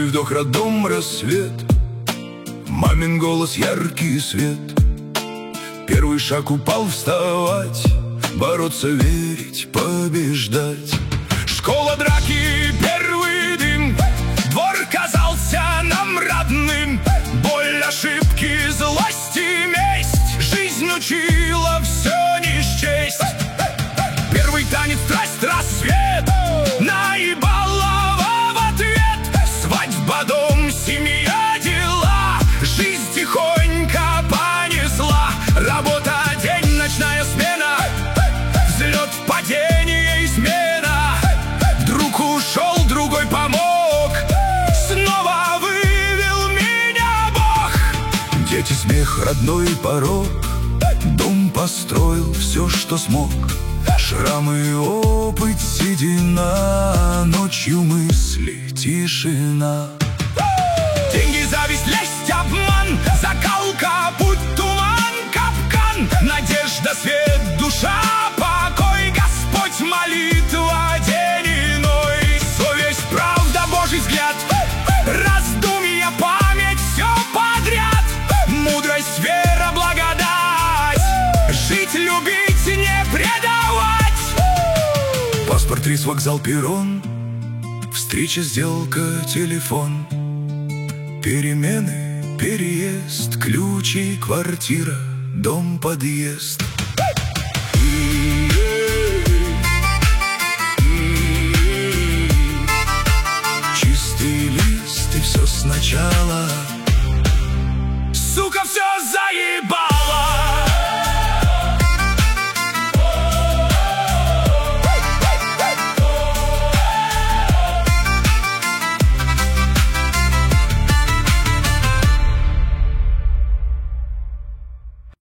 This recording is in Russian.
Первый вдох, роддом, рассвет, мамин голос, яркий свет. Первый шаг, упал, вставать, бороться, верить, побеждать. Школа, драки, первый дым, двор казался нам родным. Боль, ошибки, злость и месть, жизнь учила все не счесть. Первый танец, страсть, рассвет, наебалова в ответ. Свадьба, дом, семья, дела, жизнь тихонько понесла. Работа, день, ночная смена, взлет, падение, измена. Друг ушел, другой помог, снова вывел меня Бог. Дети, смех, родной порог, дом построил, все, что смог. Шрамы, опыт, седина, ночью мысли, тишина. Деньги, зависть, лесть, обман, закалка, путь, туман, капкан. Надежда, свет, душа, покой, Господь, молитва, день иной. Совесть, правда, Божий взгляд, раздумья, память, все подряд. Мудрость, вера, благодать, жить, любить, не предавать. Паспорт, рейс, вокзал, перрон, встреча, сделка, телефон. Перемены, переезд, ключи, квартира, дом, подъезд. Чистый лист, и все сначала. Сука, все заебал.